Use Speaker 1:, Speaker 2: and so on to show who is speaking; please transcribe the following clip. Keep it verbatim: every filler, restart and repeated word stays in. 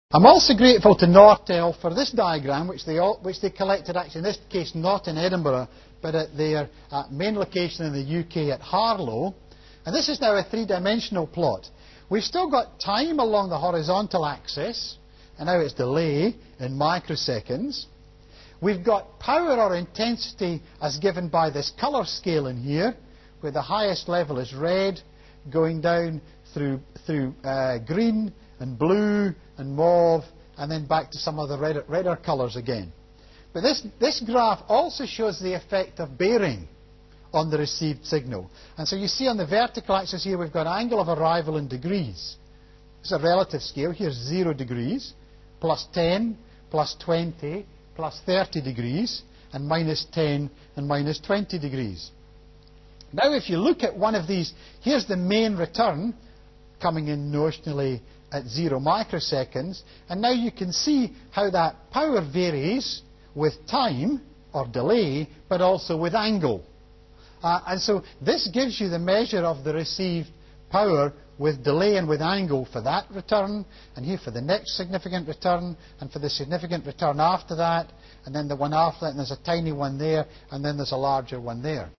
Speaker 1: I'm also grateful to Nortel for this diagram, which they, all, which they collected, actually in this case not in Edinburgh, but at their uh, main location in the U K at Harlow. And this is now a three-dimensional plot. We've still got time along the horizontal axis, and now it's delay in microseconds. We've got power or intensity as given by this colour scale in here, where the highest level is red, going down through, through uh, green and blue and mauve, and then back to some of the redder, redder colours again. But this, this graph also shows the effect of bearing on the received signal. And so you see on the vertical axis here we've got angle of arrival in degrees. It's a relative scale. Here's zero degrees, plus ten, plus twenty, plus thirty degrees, and minus ten and minus twenty degrees. Now if you look at one of these, here's the main return coming in notionally at zero microseconds, and now you can see how that power varies with time or delay, but also with angle. Uh, and so this gives you the measure of the received power with delay and with angle for that return, and here for the next significant return, and for the significant return after that, and then the one after that, and there's a tiny one there, and then there's a larger one there.